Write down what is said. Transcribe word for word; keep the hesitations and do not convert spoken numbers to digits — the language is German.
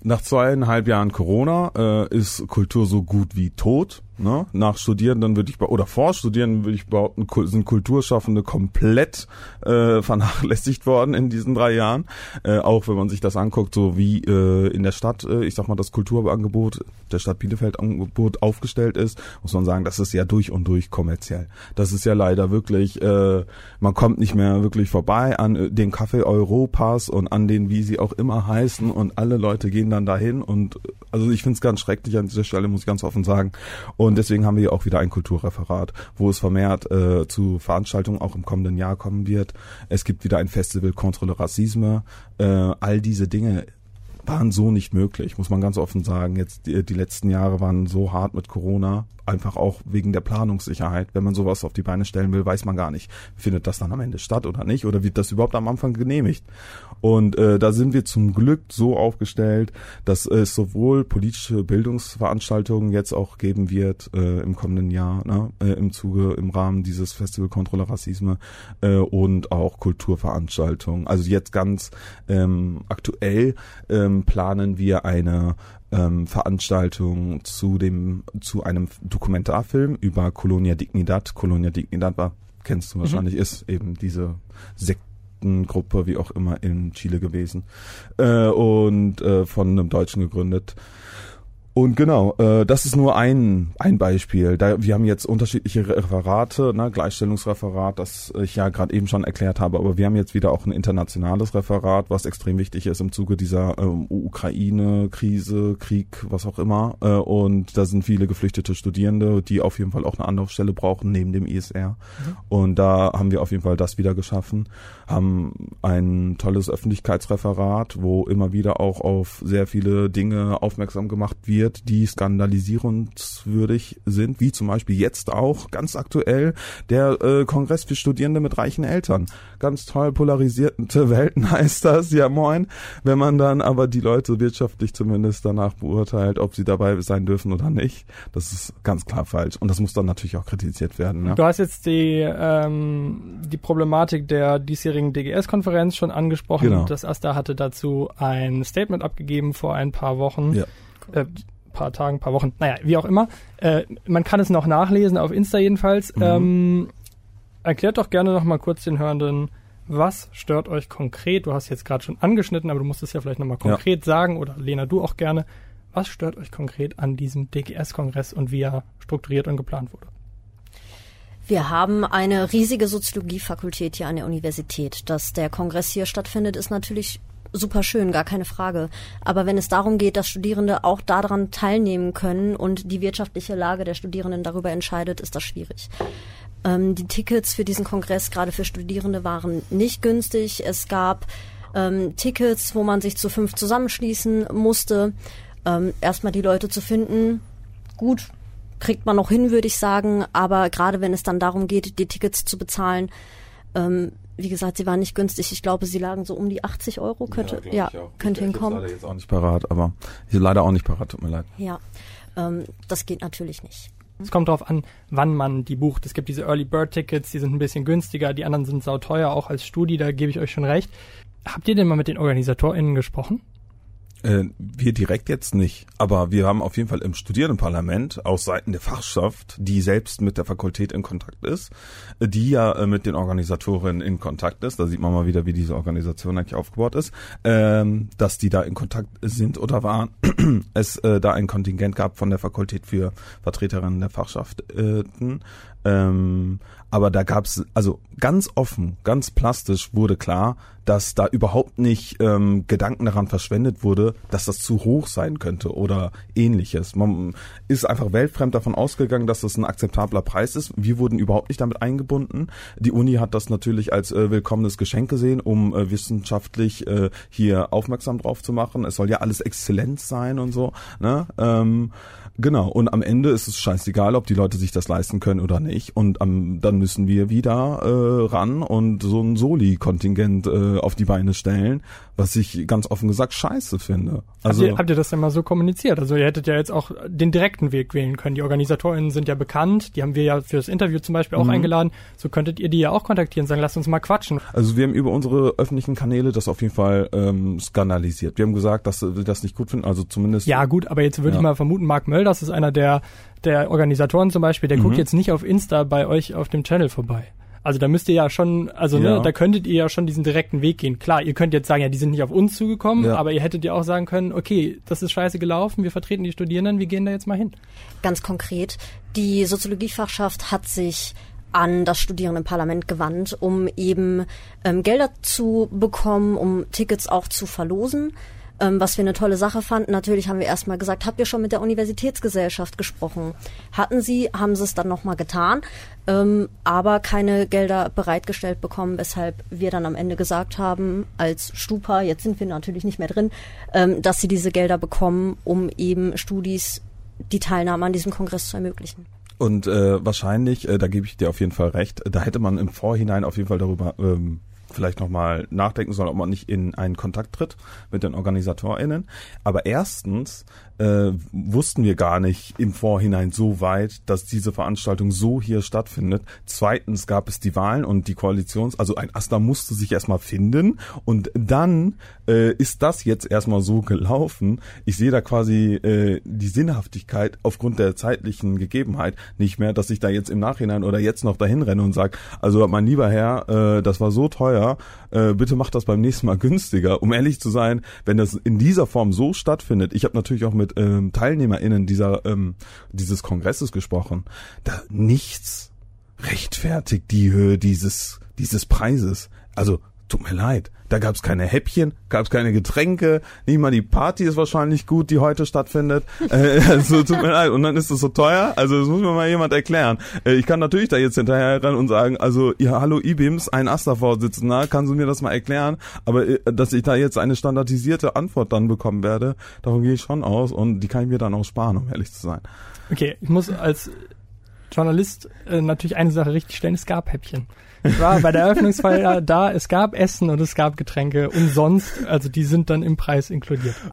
nach zweieinhalb Jahren Corona äh, ist Kultur so gut wie tot. Ne? Nach Studierenden würde ich, oder vor Studierenden würde ich behaupten, sind Kulturschaffende komplett äh, vernachlässigt worden in diesen drei Jahren. Äh, auch wenn man sich das anguckt, so wie äh, in der Stadt, äh, ich sag mal, das Kulturangebot, der Stadt Bielefeld Angebot aufgestellt ist, muss man sagen, das ist ja durch und durch kommerziell. Das ist ja leider wirklich, äh, man kommt nicht mehr wirklich vorbei an äh, den Café Europas und an den, wie sie auch immer heißen, und alle Leute gehen dann dahin, und also ich finde es ganz schrecklich an dieser Stelle, muss ich ganz offen sagen. Und deswegen haben wir hier auch wieder ein Kulturreferat, wo es vermehrt äh, zu Veranstaltungen auch im kommenden Jahr kommen wird. Es gibt wieder ein Festival Contre le Racisme. Äh, all diese Dinge waren so nicht möglich, muss man ganz offen sagen. Jetzt die, die letzten Jahre waren so hart mit Corona, einfach auch wegen der Planungssicherheit. Wenn man sowas auf die Beine stellen will, weiß man gar nicht, findet das dann am Ende statt oder nicht, oder wird das überhaupt am Anfang genehmigt. Und äh, da sind wir zum Glück so aufgestellt, dass es sowohl politische Bildungsveranstaltungen jetzt auch geben wird äh, im kommenden Jahr, ne, äh, im Zuge, im Rahmen dieses Festival Contre le Racisme, äh, und auch Kulturveranstaltungen. Also jetzt ganz ähm, aktuell ähm, planen wir eine Ähm, Veranstaltung zu dem zu einem Dokumentarfilm über Colonia Dignidad. Colonia Dignidad war, kennst du wahrscheinlich, mhm. ist eben diese Sektengruppe, wie auch immer, in Chile gewesen, äh, und äh, von einem Deutschen gegründet. Und genau, äh, das ist nur ein ein Beispiel. Da, wir haben jetzt unterschiedliche Referate, ne, Gleichstellungsreferat, das ich ja gerade eben schon erklärt habe, aber wir haben jetzt wieder auch ein internationales Referat, was extrem wichtig ist im Zuge dieser ähm, Ukraine-Krise, Krieg, was auch immer. Äh, und da sind viele geflüchtete Studierende, die auf jeden Fall auch eine Anlaufstelle brauchen neben dem I S R. Mhm. Und da haben wir auf jeden Fall das wieder geschaffen, haben ein tolles Öffentlichkeitsreferat, wo immer wieder auch auf sehr viele Dinge aufmerksam gemacht wird, die skandalisierungswürdig sind, wie zum Beispiel jetzt auch ganz aktuell der äh, Kongress für Studierende mit reichen Eltern. Ganz toll, polarisierte Welten heißt das, ja moin. Wenn man dann aber die Leute wirtschaftlich zumindest danach beurteilt, ob sie dabei sein dürfen oder nicht, das ist ganz klar falsch. Und das muss dann natürlich auch kritisiert werden. Ja? Du hast jetzt die, ähm, die Problematik der diesjährigen D G S-Konferenz schon angesprochen. Genau. Das AStA hatte dazu ein Statement abgegeben vor ein paar Wochen. Ja. Äh, paar Tagen, paar Wochen, naja, wie auch immer. Äh, man kann es noch nachlesen, auf Insta jedenfalls. Mhm. Ähm, erklärt doch gerne noch mal kurz den Hörenden, was stört euch konkret? Du hast jetzt gerade schon angeschnitten, aber du musst es ja vielleicht noch mal konkret ja. sagen, oder Lena, du auch gerne. Was stört euch konkret an diesem D G S-Kongress und wie er strukturiert und geplant wurde? Wir haben eine riesige Soziologiefakultät hier an der Universität. Dass der Kongress hier stattfindet, ist natürlich super schön, gar keine Frage. Aber wenn es darum geht, dass Studierende auch daran teilnehmen können und die wirtschaftliche Lage der Studierenden darüber entscheidet, ist das schwierig. Ähm, die Tickets für diesen Kongress, gerade für Studierende, waren nicht günstig. Es gab ähm, Tickets, wo man sich zu fünf zusammenschließen musste. Ähm, erstmal die Leute zu finden, gut, kriegt man noch hin, würde ich sagen. Aber gerade wenn es dann darum geht, die Tickets zu bezahlen, ähm, wie gesagt, sie waren nicht günstig. Ich glaube, sie lagen so um die achtzig Euro. Könnte, ja, ja könnte hinkommen. Ich bin leider jetzt auch nicht parat, aber ich bin leider auch nicht parat, tut mir leid. Ja, ähm, das geht natürlich nicht. Es kommt darauf an, wann man die bucht. Es gibt diese Early Bird Tickets, die sind ein bisschen günstiger, die anderen sind sauteuer, auch als Studi, da gebe ich euch schon recht. Habt ihr denn mal mit den OrganisatorInnen gesprochen? Äh, wir direkt jetzt nicht, aber wir haben auf jeden Fall im Studierendenparlament aus Seiten der Fachschaft, die selbst mit der Fakultät in Kontakt ist, die ja äh, mit den Organisatorinnen in Kontakt ist, da sieht man mal wieder, wie diese Organisation eigentlich aufgebaut ist, ähm, dass die da in Kontakt sind oder waren, es äh, da ein Kontingent gab von der Fakultät für Vertreterinnen der Fachschaft, äh, ähm, aber da gab's, also ganz offen, ganz plastisch wurde klar, dass da überhaupt nicht ähm, Gedanken daran verschwendet wurde, dass das zu hoch sein könnte oder ähnliches. Man ist einfach weltfremd davon ausgegangen, dass das ein akzeptabler Preis ist. Wir wurden überhaupt nicht damit eingebunden. Die Uni hat das natürlich als äh, willkommenes Geschenk gesehen, um äh, wissenschaftlich äh, hier aufmerksam drauf zu machen. Es soll ja alles Exzellenz sein und so, ne? Ähm, Genau, und am Ende ist es scheißegal, ob die Leute sich das leisten können oder nicht. Und am, dann müssen wir wieder äh, ran und so ein Soli-Kontingent äh, auf die Beine stellen, was ich ganz offen gesagt scheiße finde. Also, habt ihr, habt ihr das denn mal so kommuniziert? Also ihr hättet ja jetzt auch den direkten Weg wählen können. Die OrganisatorInnen sind ja bekannt, die haben wir ja für das Interview zum Beispiel auch mhm. eingeladen. So könntet ihr die ja auch kontaktieren, sagen, lasst uns mal quatschen. Also wir haben über unsere öffentlichen Kanäle das auf jeden Fall ähm, skandalisiert. Wir haben gesagt, dass wir das nicht gut finden, also zumindest... Ja gut, aber jetzt würde ja. ich mal vermuten, Mark Mölders ist einer der, der Organisatoren zum Beispiel, der mhm. guckt jetzt nicht auf Insta bei euch auf dem Channel vorbei. Also da müsst ihr ja schon, also ja. ne, da könntet ihr ja schon diesen direkten Weg gehen. Klar, ihr könnt jetzt sagen, ja, die sind nicht auf uns zugekommen, ja. aber ihr hättet ja auch sagen können, okay, das ist scheiße gelaufen, wir vertreten die Studierenden, wir gehen da jetzt mal hin. Ganz konkret, die Soziologiefachschaft hat sich an das Studierendenparlament gewandt, um eben ähm, Gelder zu bekommen, um Tickets auch zu verlosen. Ähm, was wir eine tolle Sache fanden. Natürlich haben wir erstmal gesagt, habt ihr schon mit der Universitätsgesellschaft gesprochen? Hatten sie, haben sie es dann nochmal getan, ähm, aber keine Gelder bereitgestellt bekommen, weshalb wir dann am Ende gesagt haben, als Stupa, jetzt sind wir natürlich nicht mehr drin, ähm, dass sie diese Gelder bekommen, um eben Studis die Teilnahme an diesem Kongress zu ermöglichen. Und äh, wahrscheinlich, äh, da gebe ich dir auf jeden Fall recht, da hätte man im Vorhinein auf jeden Fall darüber ähm, vielleicht nochmal nachdenken sollen, ob man nicht in einen Kontakt tritt mit den OrganisatorInnen. Aber erstens äh, wussten wir gar nicht im Vorhinein so weit, dass diese Veranstaltung so hier stattfindet. Zweitens gab es die Wahlen und die Koalitions-, also ein AStA musste sich erstmal finden und dann äh, ist das jetzt erstmal so gelaufen. Ich sehe da quasi äh, die Sinnhaftigkeit aufgrund der zeitlichen Gegebenheit nicht mehr, dass ich da jetzt im Nachhinein oder jetzt noch dahin renne und sage, also mein lieber Herr, äh, das war so teuer, äh, bitte macht das beim nächsten Mal günstiger. Um ehrlich zu sein, wenn das in dieser Form so stattfindet, ich habe natürlich auch mit ähm, TeilnehmerInnen dieser ähm, dieses Kongresses gesprochen, da nichts rechtfertigt die Höhe dieses dieses Preises. Also tut mir leid, da gab's keine Häppchen, gab's keine Getränke, nicht mal die Party ist wahrscheinlich gut, die heute stattfindet. äh, also tut mir leid, und dann ist es so teuer, also das muss mir mal jemand erklären. Äh, ich kann natürlich da jetzt hinterher rennen und sagen, also ja, hallo IBIMS, ein AStA-Vorsitzender, kannst du mir das mal erklären? Aber äh, dass ich da jetzt eine standardisierte Antwort dann bekommen werde, davon gehe ich schon aus und die kann ich mir dann auch sparen, um ehrlich zu sein. Okay, ich muss als Journalist äh, natürlich eine Sache richtig stellen, es gab Häppchen. Ich war bei der Eröffnungsfeier da, es gab Essen und es gab Getränke umsonst, also die sind dann im Preis inkludiert.